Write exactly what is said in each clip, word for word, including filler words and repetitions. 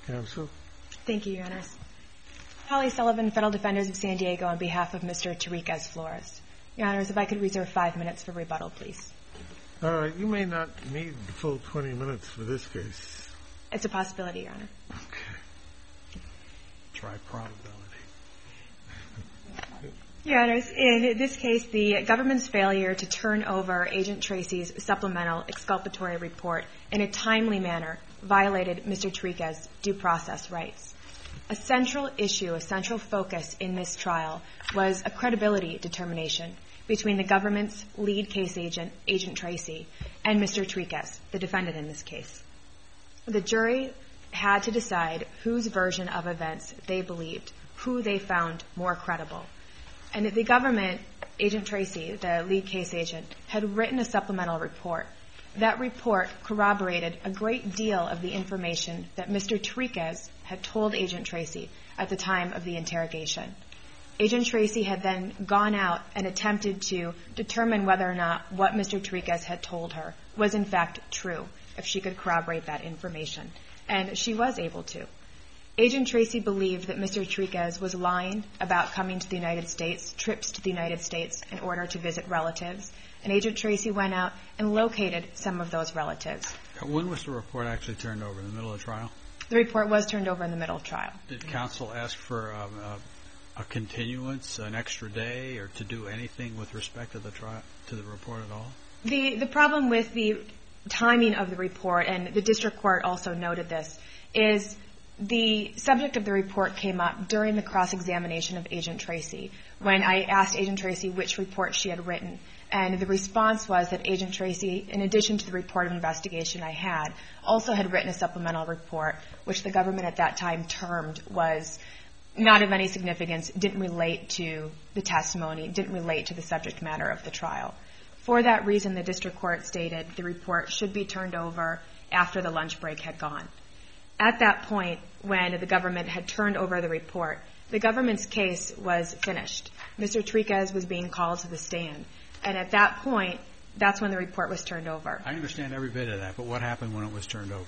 Counsel. Thank you, Your Honors. Holly Sullivan, Federal Defenders of San Diego, on behalf of Mister Tariquez Flores. Your Honors, if I could reserve five minutes for rebuttal, please. All right. You may not need the full twenty minutes for this case. It's a possibility, Your Honor. Okay. Try probability. Your Honors, in this case, the government's failure to turn over Agent Tracy's supplemental exculpatory report in a timely manner violated Mister Tariquez's due process rights. A central issue, a central focus in this trial was a credibility determination between the government's lead case agent, Agent Tracy, and Mister Tariquez, the defendant in this case. The jury had to decide whose version of events they believed, who they found more credible. And the government, Agent Tracy, the lead case agent, had written a supplemental report. That report corroborated a great deal of the information that Mister Tariquez had told Agent Tracy at the time of the interrogation. Agent Tracy had then gone out and attempted to determine whether or not what Mister Tariquez had told her was in fact true, if she could corroborate that information. And she was able to. Agent Tracy believed that Mister Tariquez was lying about coming to the United States, trips to the United States in order to visit relatives. And Agent Tracy went out and located some of those relatives. When was the report actually turned over? In the middle of the trial? The report was turned over in the middle of trial. Did counsel ask for um, a, a continuance, an extra day, or to do anything with respect to the trial, to the report at all? The the problem with the timing of the report, and the district court also noted this, is the subject of the report came up during the cross-examination of Agent Tracy when I asked Agent Tracy which report she had written. And the response was that Agent Tracy, in addition to the report of investigation I had, also had written a supplemental report, which the government at that time termed was not of any significance, didn't relate to the testimony, didn't relate to the subject matter of the trial. For that reason, the district court stated the report should be turned over after the lunch break had gone. At that point, when the government had turned over the report, the government's case was finished. Mister Tariquez was being called to the stand. And at that point, that's when the report was turned over. I understand every bit of that, but what happened when it was turned over?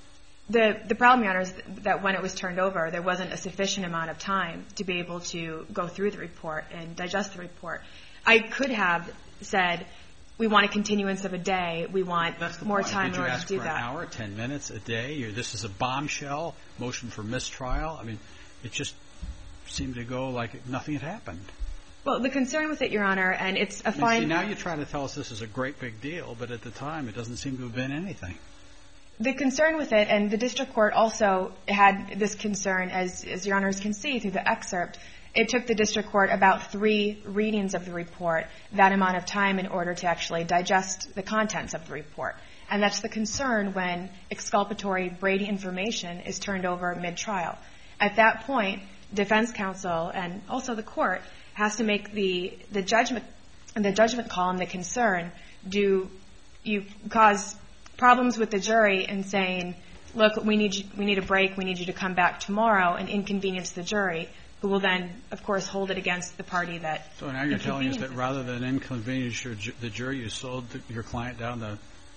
The the problem, Your Honor, is that when it was turned over, there wasn't a sufficient amount of time to be able to go through the report and digest the report. I could have said, we want a continuance of a day. We want more time in order to do that. Did you ask for an hour, ten minutes, a day? You're, this is a bombshell, motion for mistrial. I mean, it just seemed to go like nothing had happened. Well, the concern with it, Your Honor, and it's a fine... I mean, see, now you try to tell us this is a great big deal, but at the time it doesn't seem to have been anything. The concern with it, and the district court also had this concern, as, as Your Honors can see through the excerpt, it took the district court about three readings of the report, that amount of time in order to actually digest the contents of the report. And that's the concern when exculpatory Brady information is turned over mid-trial. At that point, defense counsel and also the court has to make the, the judgment the judgment call and the concern. Do you cause problems with the jury in saying, look, we need you, we need a break, we need you to come back tomorrow, and inconvenience the jury, who will then, of course, hold it against the party that... So now you're telling us that rather than inconvenience your, the jury, you sold the, your client down the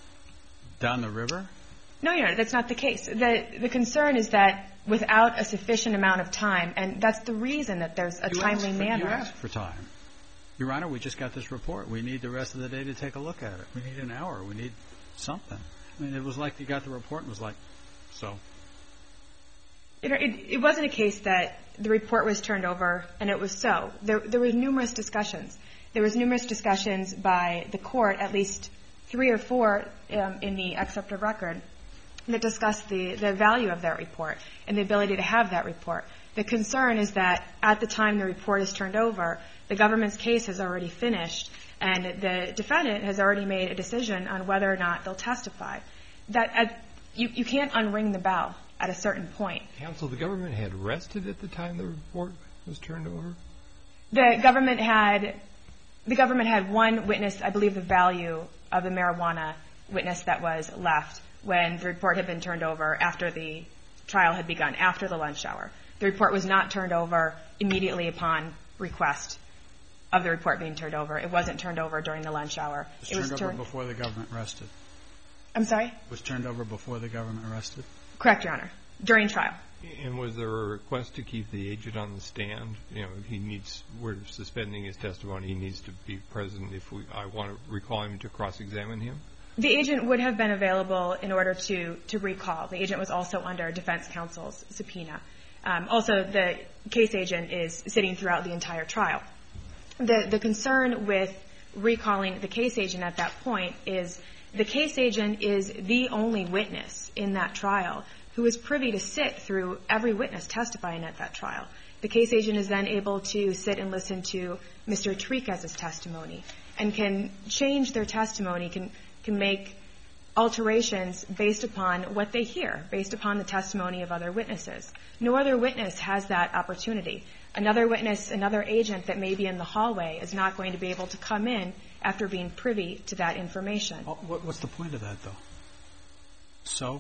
down the river? No, Your Honor, that's not the case. The the concern is that without a sufficient amount of time, and that's the reason that there's a you timely for, manner. You asked for time. Your Honor, we just got this report. We need the rest of the day to take a look at it. We need an hour. We need something. I mean, it was like you got the report and was like, so... It, it, it wasn't a case that the report was turned over and it was so. There, there were numerous discussions. There was numerous discussions by the court, at least three or four um, in the excerpt of record, that discussed the, the value of that report and the ability to have that report. The concern is that at the time the report is turned over, the government's case has already finished and the defendant has already made a decision on whether or not they'll testify. That at, you, you can't unring the bell at a certain point. Counsel, the government had rested at the time the report was turned over? The government had the government had one witness, I believe the value of the marijuana witness that was left when the report had been turned over after the trial had begun, after the lunch hour. The report was not turned over immediately upon request of the report being turned over. It wasn't turned over during the lunch hour. It was turned it was over turned before the government rested. I'm sorry? It was turned over before the government rested? Correct, Your Honor. during trial. And was there a request to keep the agent on the stand? You know, he needs, we're suspending his testimony. He needs to be present if we, I want to recall him to cross-examine him? The agent would have been available in order to, to recall. The agent was also under defense counsel's subpoena. Um, also, the case agent is sitting throughout the entire trial. The, the concern with recalling the case agent at that point is the case agent is the only witness in that trial who is privy to sit through every witness testifying at that trial. The case agent is then able to sit and listen to Mister Triquez's testimony and can change their testimony, can can make alterations based upon what they hear, based upon the testimony of other witnesses. No other witness has that opportunity. Another witness, another agent that may be in the hallway is not going to be able to come in after being privy to that information. What's the point of that, though? So?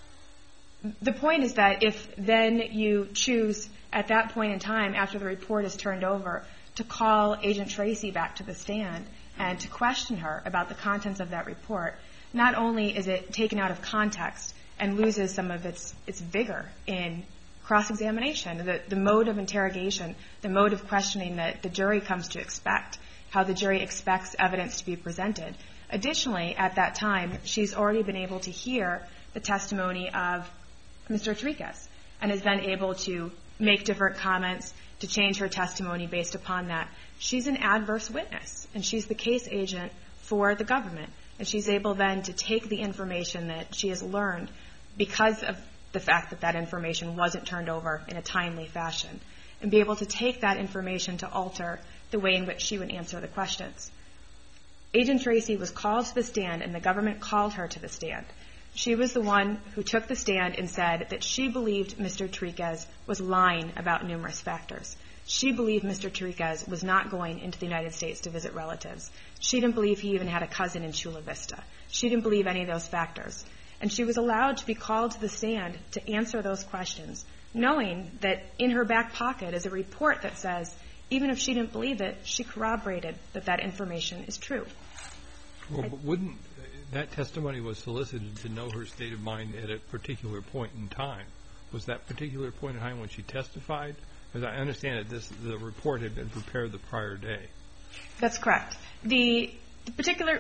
The point is that if then you choose at that point in time, after the report is turned over, to call Agent Tracy back to the stand and to question her about the contents of that report, not only is it taken out of context and loses some of its, its vigor in cross-examination, the, the mode of interrogation, the mode of questioning that the jury comes to expect, how the jury expects evidence to be presented. Additionally, at that time, she's already been able to hear the testimony of Mister Triquez and is then able to make different comments, to change her testimony based upon that. She's an adverse witness, and she's the case agent for the government. And she's able then to take the information that she has learned because of the fact that that information wasn't turned over in a timely fashion and be able to take that information to alter the way in which she would answer the questions. Agent Tracy was called to the stand, and the government called her to the stand. She was the one who took the stand and said that she believed Mister Triquez was lying about numerous factors. She believed Mister Triquez was not going into the United States to visit relatives. She didn't believe he even had a cousin in Chula Vista. She didn't believe any of those factors. And she was allowed to be called to the stand to answer those questions, knowing that in her back pocket is a report that says, even if she didn't believe it, she corroborated that that information is true. Well, but wouldn't that testimony was solicited to know her state of mind at a particular point in time? Was that particular point in time when she testified? Because I understand that this the report had been prepared the prior day. That's correct. The, the particular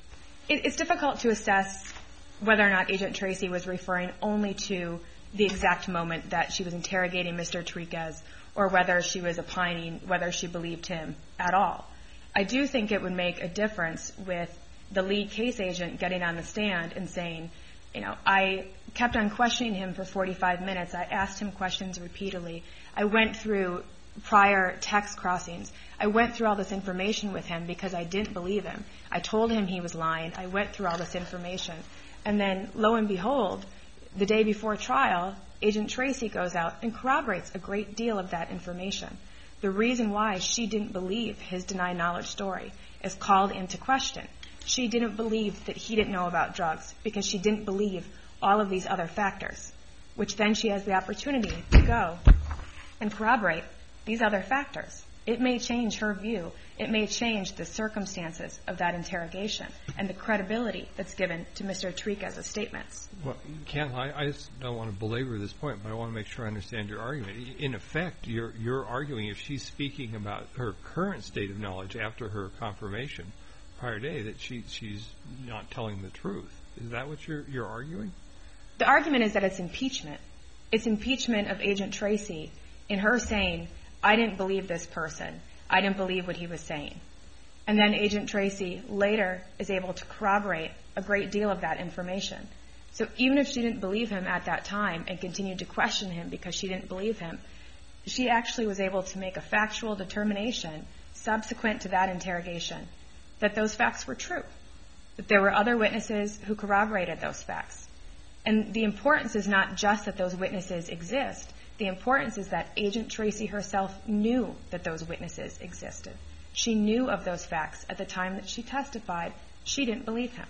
it, it's difficult to assess whether or not Agent Tracy was referring only to the exact moment that she was interrogating Mister Triquez or whether she was opining whether she believed him at all. I do think it would make a difference with the lead case agent getting on the stand and saying, you know, I kept on questioning him for forty-five minutes. I asked him questions repeatedly. I went through prior text crossings. I went through all this information with him because I didn't believe him. I told him he was lying. I went through all this information. And then, lo and behold, the day before trial, Agent Tracy goes out and corroborates a great deal of that information. The reason why she didn't believe his denied knowledge story is called into question. She didn't believe that he didn't know about drugs because she didn't believe all of these other factors, which then she has the opportunity to go and corroborate these other factors. It may change her view. It may change the circumstances of that interrogation and the credibility that's given to Mister Triquez's statements. Well, Ken, I, I just don't want to belabor this point, but I want to make sure I understand your argument. In effect, you're, you're arguing if she's speaking about her current state of knowledge after her confirmation prior day, that she, she's not telling the truth. Is that what you're, you're arguing? The argument is that it's impeachment. It's impeachment of Agent Tracy in her saying, I didn't believe this person. I didn't believe what he was saying. And then Agent Tracy later is able to corroborate a great deal of that information. So even if she didn't believe him at that time and continued to question him because she didn't believe him, she actually was able to make a factual determination subsequent to that interrogation that those facts were true, that there were other witnesses who corroborated those facts. And the importance is not just that those witnesses exist. The importance is that Agent Tracy herself knew that those witnesses existed. She knew of those facts at the time that she testified. She didn't believe him.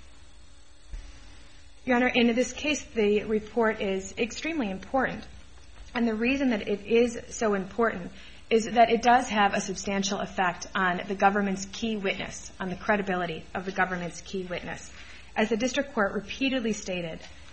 Your Honor, in this case, the report is extremely important. And the reason that it is so important is that it does have a substantial effect on the government's key witness, on the credibility of the government's key witness. As the district court repeatedly stated,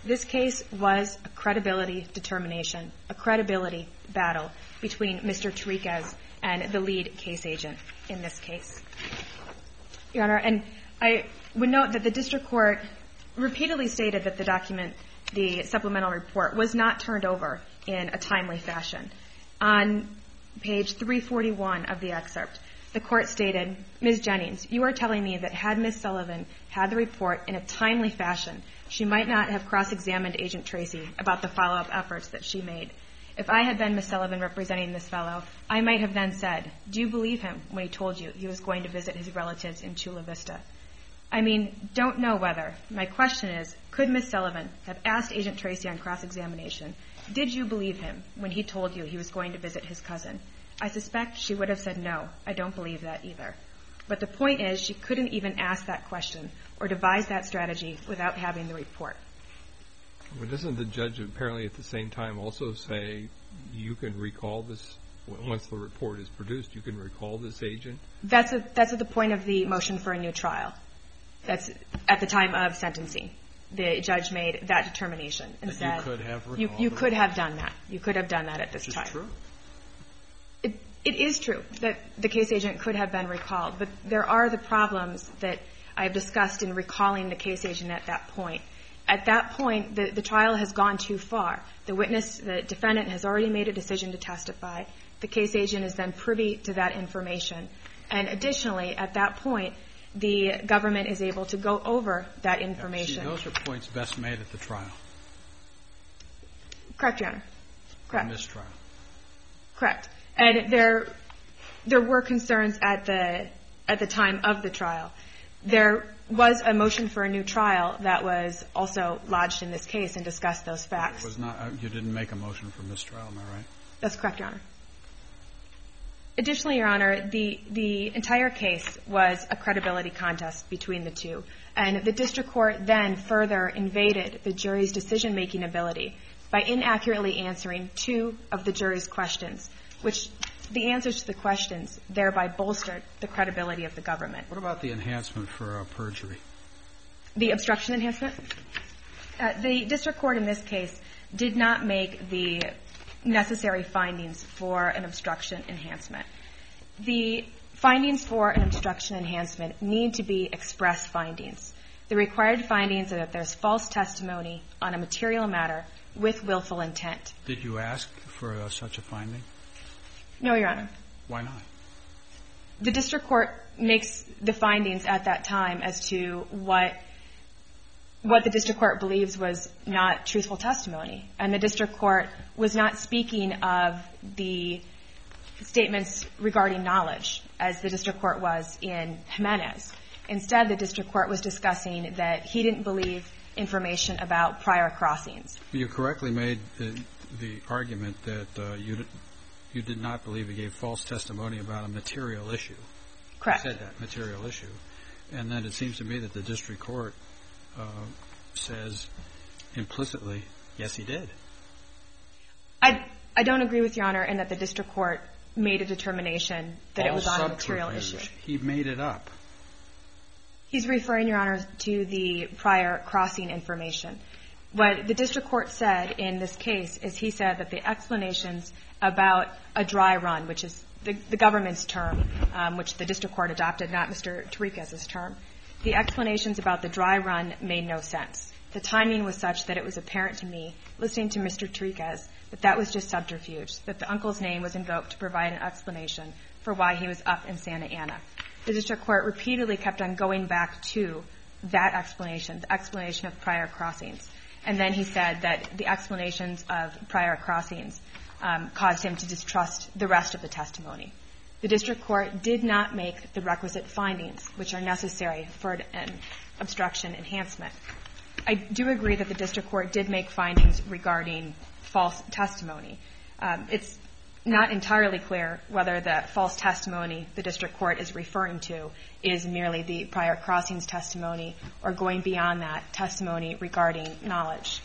This case was a credibility determination, a credibility battle between Mister Tariquez and the lead case agent in this case. Your Honor, and I would note that the district court repeatedly stated that the document, the supplemental report, was not turned over in a timely fashion. On page three forty-one of the excerpt, the court stated, Miz Jennings, you are telling me that had Miz Sullivan had the report in a timely fashion, she might not have cross-examined Agent Tracy about the follow-up efforts that she made. If I had been Miz Sullivan representing this fellow, I might have then said, do you believe him when he told you he was going to visit his relatives in Chula Vista? I mean, don't know whether. My question is, could Miz Sullivan have asked Agent Tracy on cross-examination, did you believe him when he told you he was going to visit his cousin? I suspect she would have said no. I don't believe that either. But the point is, she couldn't even ask that question or devise that strategy without having the report. But doesn't the judge apparently at the same time also say you can recall this, once the report is produced, you can recall this agent? That's, a, that's at the point of the motion for a new trial. That's at the time of sentencing. The judge made that determination and that said you could have recalled you, you the could have done that. You could have done that at this Which time. is true. It, it is true that the case agent could have been recalled, but there are the problems that I've discussed in recalling the case agent at that point. At that point, the, the trial has gone too far. The witness, the defendant, has already made a decision to testify. The case agent is then privy to that information. And additionally, at that point, the government is able to go over that information. See, those are points best made at the trial. Correct, Your Honor. Correct. On this trial. Correct. And there, there were concerns at the at the time of the trial. There was a motion for a new trial that was also lodged in this case and discussed those facts. It was not. You didn't make a motion for mistrial, am I right? That's correct, Your Honor. Additionally, Your Honor, the the entire case was a credibility contest between the two, and the district court then further invaded the jury's decision-making ability by inaccurately answering two of the jury's questions, which the answers to the questions thereby bolstered the credibility of the government. What about the enhancement for uh, perjury? The obstruction enhancement? Uh, the district court in this case did not make the necessary findings for an obstruction enhancement. The findings for an obstruction enhancement need to be express findings. The required findings are that there's false testimony on a material matter with willful intent. Did you ask for uh, such a finding? No, Your Honor. Why not? The district court makes the findings at that time as to what what the district court believes was not truthful testimony. And the district court was not speaking of the statements regarding knowledge, as the district court was in Jimenez. Instead, the district court was discussing that he didn't believe information about prior crossings. You correctly made the, the argument that uh, you, did, you did not believe he gave false testimony about a material issue. Correct. You said that, material issue. And then it seems to me that the district court uh, says implicitly, yes, he did. I, I don't agree with Your Honor in that the district court made a determination that All it was on a material issue. He made it up. He's referring, Your Honor, to the prior crossing information. What the district court said in this case is he said that the explanations about a dry run, which is the, the government's term, um, which the district court adopted, not Mister Tariquez's term, the explanations about the dry run made no sense. The timing was such that it was apparent to me, listening to Mister Tariquez, that that was just subterfuge, that the uncle's name was invoked to provide an explanation for why he was up in Santa Ana. The district court repeatedly kept on going back to that explanation, the explanation of prior crossings. And then he said that the explanations of prior crossings um, caused him to distrust the rest of the testimony. The district court did not make the requisite findings, which are necessary for an obstruction enhancement. I do agree that the district court did make findings regarding false testimony. Um, it's not entirely clear whether the false testimony the district court is referring to is merely the prior crossings testimony or going beyond that testimony regarding knowledge.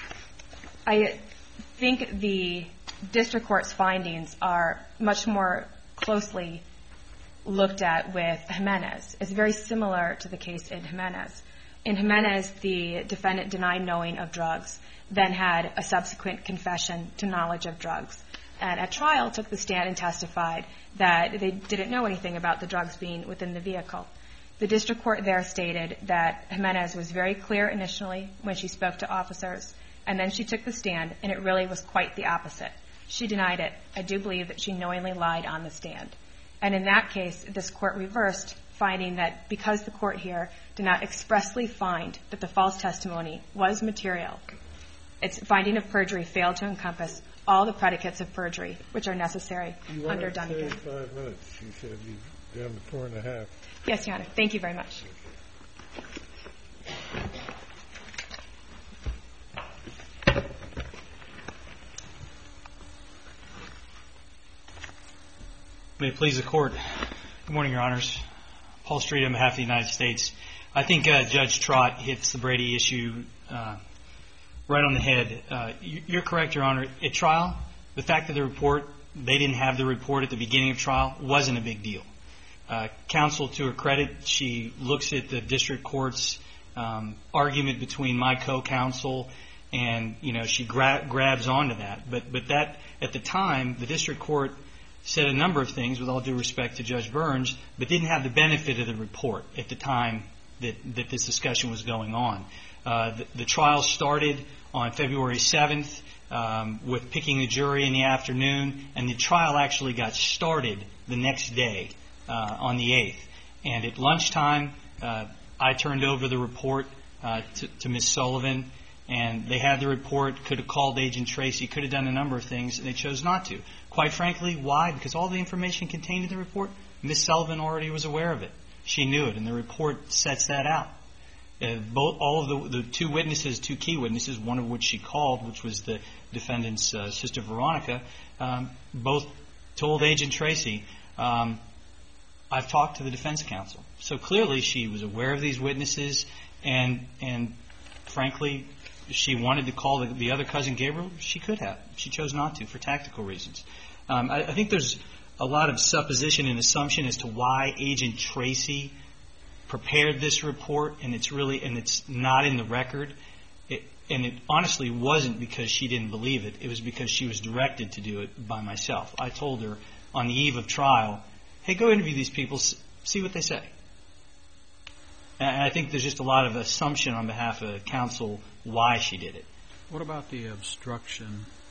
I think the district court's findings are much more closely looked at with Jimenez. It's very similar to the case in Jimenez, In Jimenez, the defendant denied knowing of drugs, then had a subsequent confession to knowledge of drugs. And at trial, took the stand and testified that they didn't know anything about the drugs being within the vehicle. The district court there stated that Jimenez was very clear initially when she spoke to officers, and then she took the stand, and it really was quite the opposite. She denied it. I do believe that she knowingly lied on the stand. And in that case, this court reversed, finding that because the court here did not expressly find that the false testimony was material, its finding of perjury failed to encompass all the predicates of perjury which are necessary you under Dunnigan. You five minutes. You said you're down to four and a half. Yes, Your Honor. Thank you very much. May it please the Court. Good morning, Your Honors. Paul Street on behalf of the United States. I think uh, Judge Trott hits the Brady issue uh, right on the head. Uh, you're correct, Your Honor. At trial, the fact that the report, they didn't have the report at the beginning of trial, wasn't a big deal. Uh, counsel, to her credit, she looks at the district court's um, argument between my co-counsel, and you know she gra- grabs onto that. But but that at the time, the district court said a number of things, with all due respect to Judge Burns, but didn't have the benefit of the report at the time that that this discussion was going on. Uh, the, the trial started on February seventh um, with picking the jury in the afternoon, and the trial actually got started the next day. Uh, on the eighth. And at lunchtime, uh, I turned over the report uh, to, to Miz Sullivan, and they had the report, could have called Agent Tracy, could have done a number of things, and they chose not to. Quite frankly, why? Because all the information contained in the report, Miz Sullivan already was aware of it. She knew it, and the report sets that out. Uh, both, all of the, the two witnesses, two key witnesses, one of which she called, which was the defendant's uh, sister Veronica, um, both told Agent Tracy, um, I've talked to the defense counsel. So clearly she was aware of these witnesses, and and frankly, she wanted to call the, the other cousin Gabriel. She could have. She chose not to for tactical reasons. Um, I, I think there's a lot of supposition and assumption as to why Agent Tracy prepared this report, and it's really and it's not in the record. It, and it honestly wasn't because she didn't believe it. It was because she was directed to do it by myself. I told her on the eve of trial, hey, go interview these people, see what they say. And I think there's just a lot of assumption on behalf of counsel why she did it. What about the obstruction,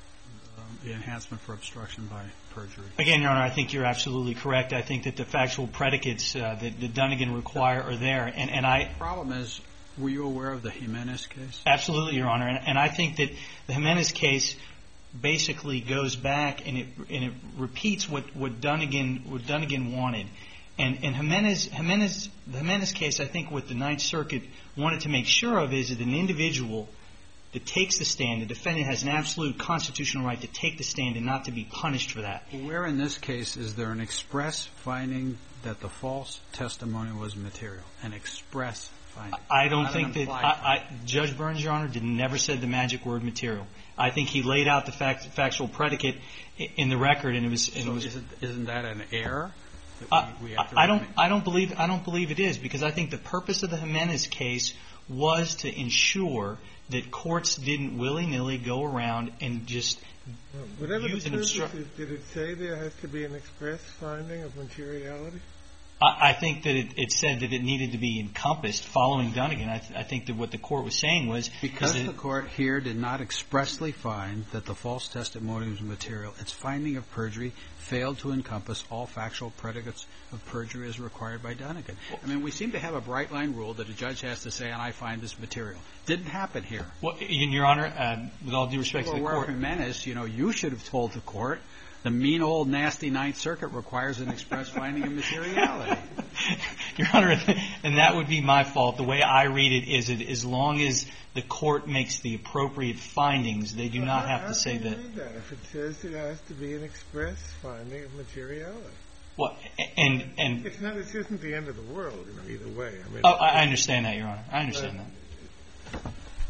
um, the enhancement for obstruction by perjury? Again, Your Honor, I think you're absolutely correct. I think that the factual predicates uh, that, that Dunnigan require are there. And, and I, the problem is, were you aware of the Jimenez case? Absolutely, Your Honor. And, and I think that the Jimenez case basically goes back and it and it repeats what, what Dunnigan what Dunnigan wanted. And and Jimenez Jimenez the Jimenez case, I think what the Ninth Circuit wanted to make sure of is that an individual that takes the stand, the defendant has an absolute constitutional right to take the stand and not to be punished for that. Where in this case is there an express finding that the false testimony was material? An express finding. I don't think that I, I, Judge Burns, Your Honor, did never said the magic word material. I think he laid out the fact, factual predicate in the record, and it was. And so it was isn't, isn't that an error? That uh, we, we have to I don't. I don't believe. I don't believe it is, because I think the purpose of the Jimenez case was to ensure that courts didn't willy-nilly go around and just well, whatever use the an purpose obstru- is, did it say there has to be an express finding of materiality? I think that it, it said that it needed to be encompassed following Dunnigan. I, th- I think that what the court was saying was because that the court here did not expressly find that the false testimony was material, its finding of perjury failed to encompass all factual predicates of perjury as required by Dunnigan. I mean, we seem to have a bright line rule that a judge has to say, and I find this material. Didn't happen here. Well, in Your Honor, uh, with all due respect well, to the court, Jimenez, you know, you should have told the court. The mean old nasty Ninth Circuit requires an express finding of materiality. Your Honor, and that would be my fault. The way I read it is that as long as the court makes the appropriate findings, they do well, not how, have how to say can that. You read that. If it says it has to be an express finding of materiality. Well, and and it's not. It isn't the end of the world, you know, either way. I mean, oh, I understand that, Your Honor. I understand that.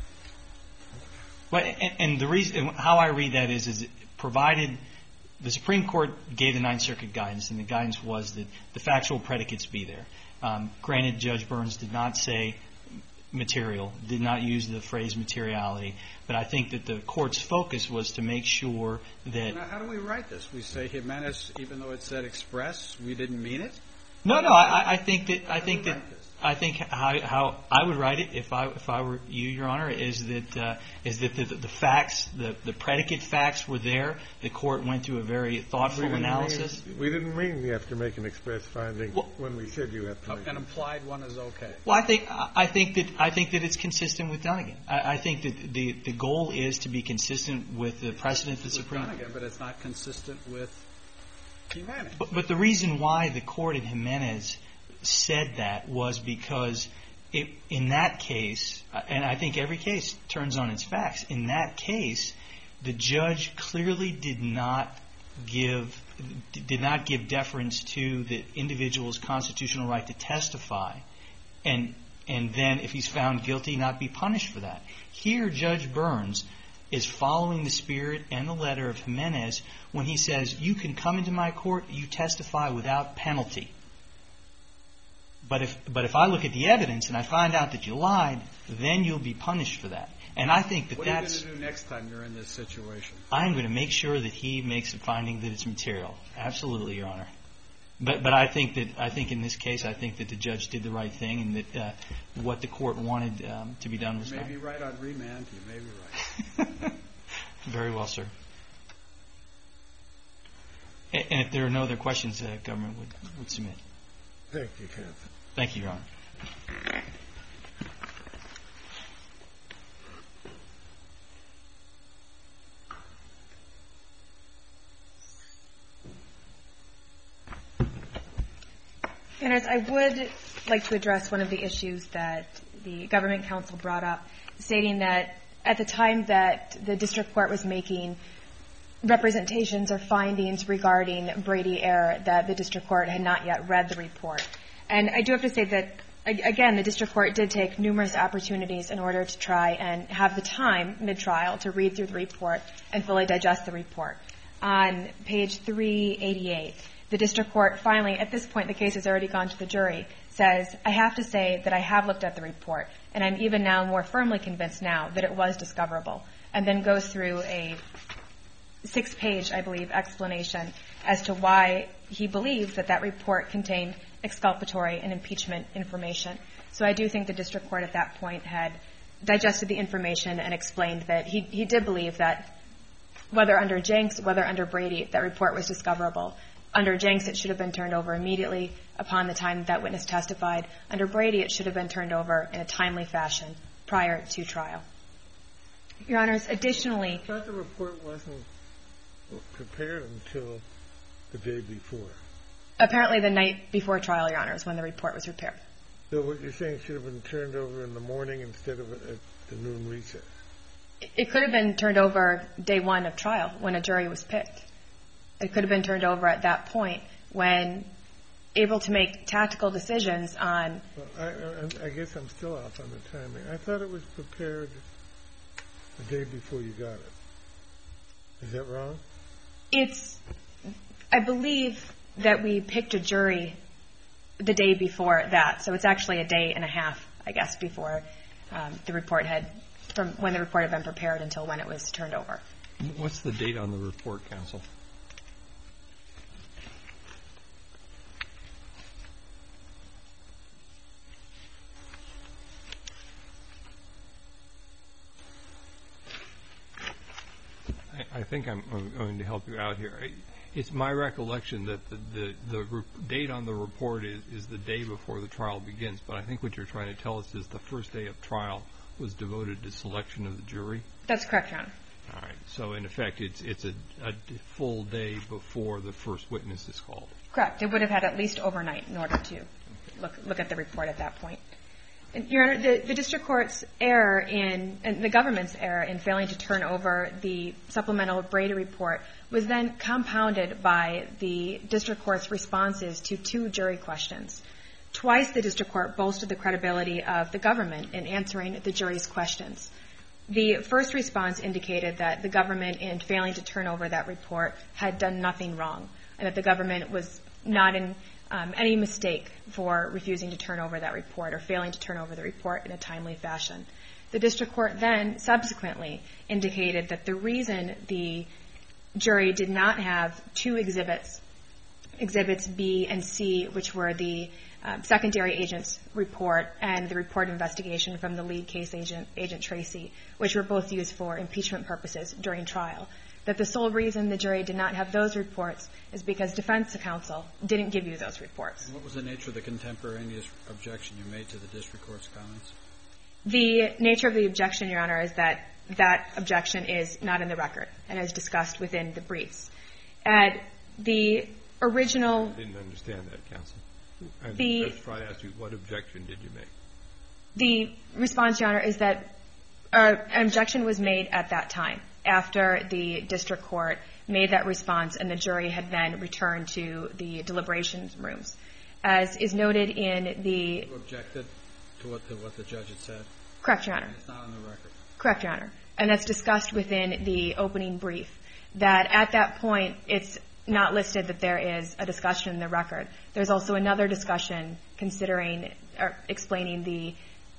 But and, and the reason how I read that is is it provided. The Supreme Court gave the Ninth Circuit guidance, and the guidance was that the factual predicates be there. Um, granted, Judge Burns did not say material, did not use the phrase materiality. But I think that the court's focus was to make sure that... Now, how do we write this? We say Jimenez, even though it said express, we didn't mean it? No, no, I, I think that... I think How do we that write this? I think how, how I would write it, if I if I were you, Your Honor, is that uh, is that the, the facts, the, the predicate facts were there. The court went through a very thoughtful We didn't analysis. mean- we didn't mean you have to make an express finding Well- when we said you have to Uh, make An it. implied one is okay. Well, I think I think that I think that it's consistent with Dunnigan. I, I think that the the goal is to be consistent with the precedent the It's Supreme. done again, but it's not consistent with Jimenez. But, but the reason why the court in Jimenez said that was because it, in that case, and I think every case turns on its facts, in that case, the judge clearly did not give did not give deference to the individual's constitutional right to testify, and and then if he's found guilty, not be punished for that. Here, Judge Burns is following the spirit and the letter of Jimenez when he says, you can come into my court, you testify without penalty. But if but if I look at the evidence and I find out that you lied, then you'll be punished for that. And I think that What are you that's... going to do next time you're in this situation? I'm going to make sure that he makes a finding that it's material. Absolutely, Your Honor. But but I think that I think in this case, I think that the judge did the right thing, and that uh, what the court wanted um, to be done was You may done. be right on remand. You may be right. Very well, sir. And and if there are no other questions, the government would, would submit. Thank you, Kenneth. Thank you, Your Honor. And as I would like to address one of the issues that the government counsel brought up, stating that at the time that the district court was making representations or findings regarding Brady error, that the district court had not yet read the report. And I do have to say that, again, the district court did take numerous opportunities in order to try and have the time mid-trial to read through the report and fully digest the report. On page three eighty-eight, the district court finally, at this point the case has already gone to the jury, says, I have to say that I have looked at the report, and I'm even now more firmly convinced now that it was discoverable, and then goes through a six-page, I believe, explanation as to why he believes that that report contained exculpatory and impeachment information. So I do think the district court at that point had digested the information and explained that he, he did believe that whether under Jenks, whether under Brady, that report was discoverable. Under Jenks, it should have been turned over immediately upon the time that witness testified. Under Brady, it should have been turned over in a timely fashion prior to trial. Your Honors, additionally... I thought the report wasn't prepared until the day before. Apparently the night before trial, Your Honors, when the report was prepared. So what you're saying should have been turned over in the morning instead of at the noon recess? It could have been turned over day one of trial when a jury was picked. It could have been turned over at that point when able to make tactical decisions on... Well, I, I, I guess I'm still off on the timing. I thought it was prepared the day before you got it. Is that wrong? It's... I believe that we picked a jury the day before that. So it's actually a day and a half, I guess, before um, the report had... from when the report had been prepared until when it was turned over. What's the date on the report, counsel? I think I'm going to help you out here. It's my recollection that the, the, the re- date on the report is, is the day before the trial begins, but I think what you're trying to tell us is the first day of trial was devoted to selection of the jury? That's correct, Your Honor. All right. So, in effect, it's it's a, a full day before the first witness is called. Correct. It would have had at least overnight in order to look look at the report at that point. And, Your Honor, the, the district court's error in, and the government's error in failing to turn over the supplemental Brady report was then compounded by the district court's responses to two jury questions. Twice the district court bolstered the credibility of the government in answering the jury's questions. The first response indicated that the government, in failing to turn over that report, had done nothing wrong, and that the government was not in um, any mistake for refusing to turn over that report or failing to turn over the report in a timely fashion. The district court then subsequently indicated that the reason the jury did not have two exhibits, Exhibits B and C, which were the um, secondary agent's report and the report of investigation from the lead case agent, Agent Tracy, which were both used for impeachment purposes during trial, that the sole reason the jury did not have those reports is because defense counsel didn't give you those reports. What was the nature of the contemporaneous objection you made to the district court's comments? The nature of the objection, Your Honor, is that that objection is not in the record and is discussed within the briefs. At the original... I didn't understand that, counsel. The, Judge Trott asked you, what objection did you make? The response, Your Honor, is that uh, an objection was made at that time after the district court made that response and the jury had then returned to the deliberations rooms. As is noted in the... You objected to what the, what the judge had said? Correct, Your Honor. It's not on the record. Correct, Your Honor. And that's discussed within the opening brief, that at that point it's not listed that there is a discussion in the record. There's also another discussion considering or explaining the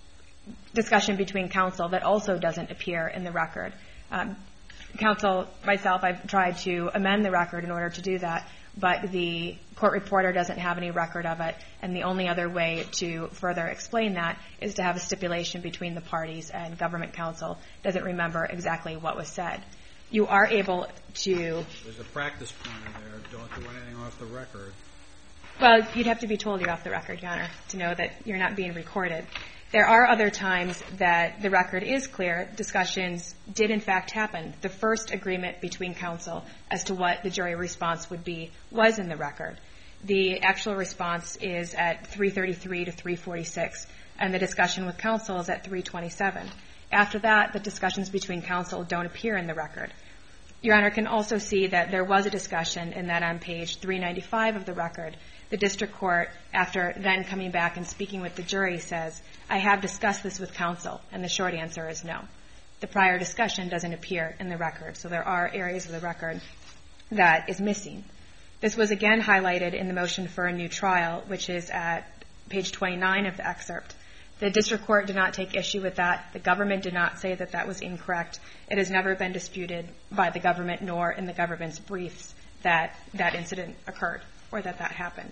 discussion between counsel that also doesn't appear in the record. Um, counsel, myself, I've tried to amend the record in order to do that, but the court reporter doesn't have any record of it, and the only other way to further explain that is to have a stipulation between the parties, and government counsel doesn't remember exactly what was said. You are able to... There's a practice point in there. Don't do anything off the record. Well, you'd have to be told you're off the record, Your Honor, to know that you're not being recorded. There are other times that the record is clear. Discussions did, in fact, happen. The first agreement between counsel as to what the jury response would be was in the record. The actual response is at three thirty-three to three forty-six, and the discussion with counsel is at three twenty-seven. After that, the discussions between counsel don't appear in the record. Your Honor can also see that there was a discussion, and that on page three ninety-five of the record, the district court, after then coming back and speaking with the jury, says, I have discussed this with counsel, and the short answer is no. The prior discussion doesn't appear in the record, so there are areas of the record that is missing. This was again highlighted in the motion for a new trial, which is at page twenty-nine of the excerpt. The district court did not take issue with that. The government did not say that that was incorrect. It has never been disputed by the government nor in the government's briefs that that incident occurred or that that happened.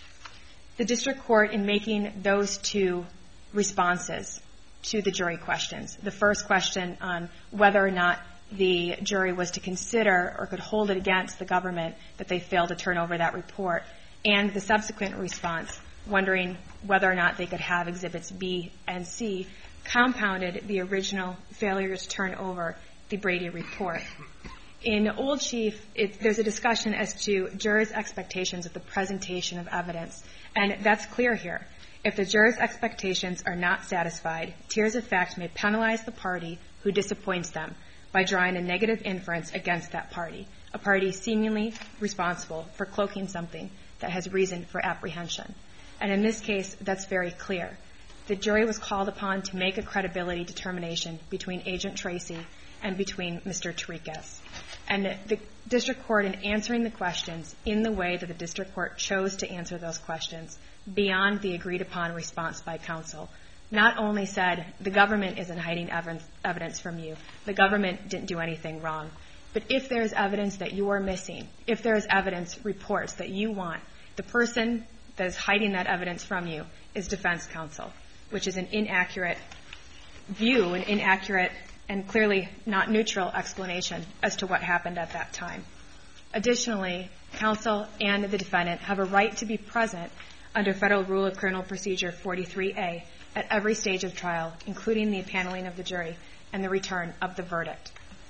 The district court, in making those two responses to the jury questions, the first question on whether or not the jury was to consider or could hold it against the government that they failed to turn over that report, and the subsequent response wondering whether or not they could have Exhibits B and C, compounded the original failure to turn over the Brady report. In Old Chief, it, there's a discussion as to jurors' expectations of the presentation of evidence, and that's clear here. If the jurors' expectations are not satisfied, tiers of fact may penalize the party who disappoints them by drawing a negative inference against that party, a party seemingly responsible for cloaking something that has reason for apprehension. And in this case, that's very clear. The jury was called upon to make a credibility determination between Agent Tracy and between Mister Tariquez. And the district court, in answering the questions in the way that the district court chose to answer those questions, beyond the agreed-upon response by counsel, not only said, the government isn't hiding evidence from you, the government didn't do anything wrong, but if there is evidence that you are missing, if there is evidence, reports that you want, the person that is hiding that evidence from you is defense counsel, which is an inaccurate view, an inaccurate and clearly not neutral explanation as to what happened at that time. Additionally, counsel and the defendant have a right to be present under Federal Rule of Criminal Procedure forty-three A at every stage of trial, including the paneling of the jury and the return of the verdict.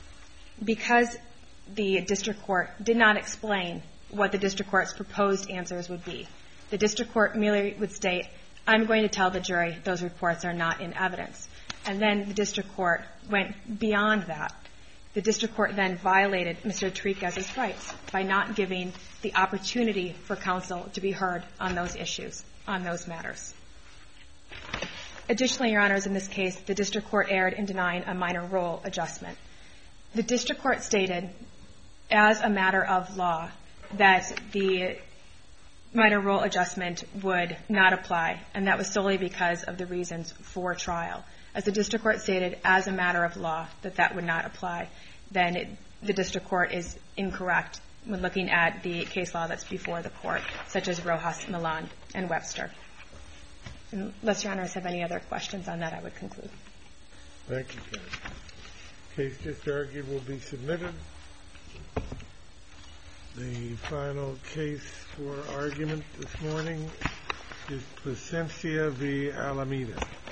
Because the district court did not explain what the district court's proposed answers would be, the district court merely would state, I'm going to tell the jury those reports are not in evidence. And then the district court went beyond that. The district court then violated Mister Tariquez's rights by not giving the opportunity for counsel to be heard on those issues, on those matters. Additionally, Your Honors, in this case, the district court erred in denying a minor role adjustment. The district court stated, as a matter of law, that the minor role adjustment would not apply, and that was solely because of the reasons for trial. As the district court stated, as a matter of law, that that would not apply, then it, the district court is incorrect when looking at the case law that's before the court, such as Rojas, Milan, and Webster. Unless Your Honors have any other questions on that, I would conclude. Thank you, Judge. Case just argued will be submitted. The final case for argument this morning is Plasencia v. Alameda.